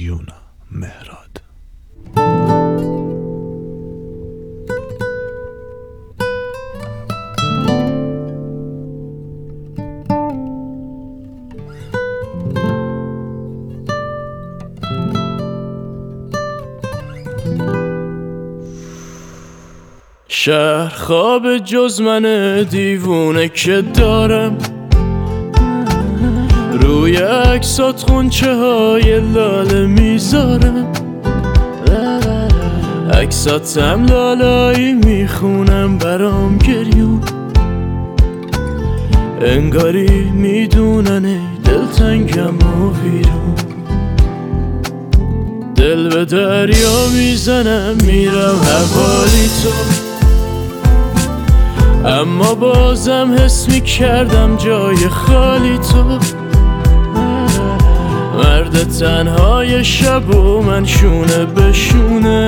یونا مهراد. شهر خواب جز من دیوونه که دارم، روی عکسات غنچه های لاله میذارم، عکساتم لالایی میخونم برام گریون، انگاری میدونن ای دلتنگم و ویرون. دل به دریا میزنم میرم حوالی تو، اما بازم حس میکردم جای خالی تو. مرد تنهای شب و من شونه به شونه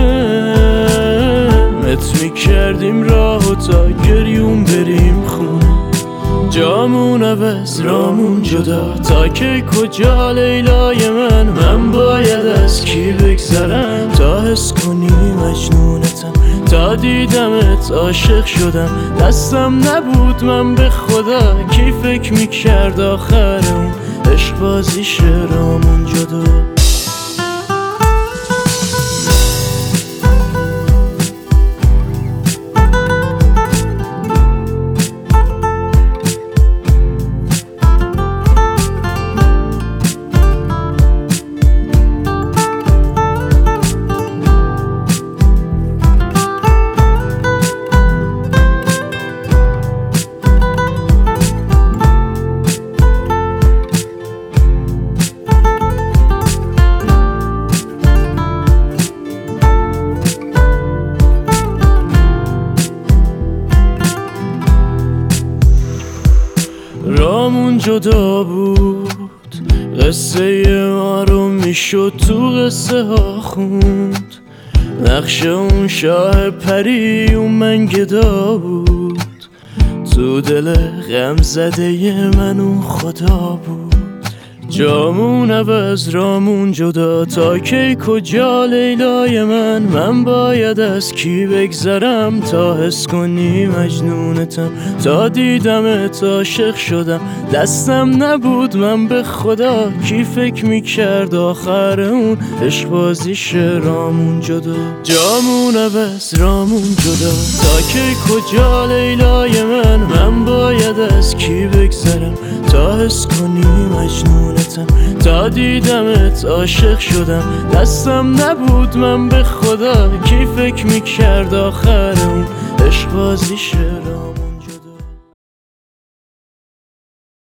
مت میکردیم راهو تا گریون بریم خونه. جامون عوض رامون جدا، تا که کجا لیلای من باید از کی بگذرم تا حس کنی مجنونتم. تا دیدمت عاشق شدم، دستم نبود من به خدا، کی فکر میکرد آخر اون عشق بازیش رامون جدا. رامون جدا بود، قصه ما رو میشد تو قصه ها خوند. نقش اون شاه پری و من گدا بود، تو دل غم زده من اون خدا بود. جامون عوض رامون جدا، تا کی کجا لیلای من باید از کی بگذرم تا حس کنی مجنونتم. تا دیدمت عاشق شدم، دستم نبود من به خدا، کی فکر میکرد آخر اون عشق بازیش رامون جدا. جامون عوض رامون جدا، تا کی کجا لیلای من باید از کی بگذرم تا حس کنی مجنونتم. تا دیدمت عاشق شدم، دستم نبود من به خدا، کی فکر میکرد آخر اون عشق بازیش رامون.